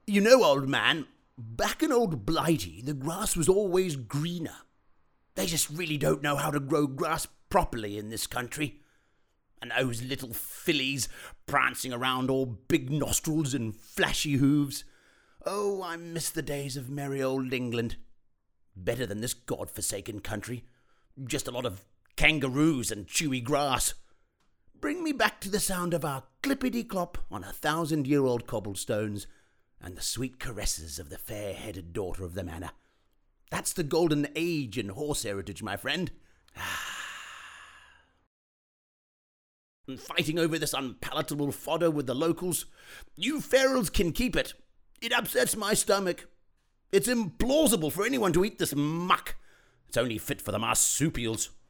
You know, old man, back in old Blighty, the grass was always greener. They just really don't know how to grow grass properly in this country. And those little fillies prancing around all big nostrils and flashy hooves. Oh, I miss the days of merry old England. Better than this God-forsaken country. Just a lot of kangaroos and chewy grass. Bring me back to the sound of our clippity-clop on 1,000-year-old cobblestones and the sweet caresses of the fair-headed daughter of the manor. That's the golden age in horse heritage, my friend. And fighting over this unpalatable fodder with the locals. You ferals can keep it. It upsets my stomach. It's implausible for anyone to eat this muck. It's only fit for the marsupials.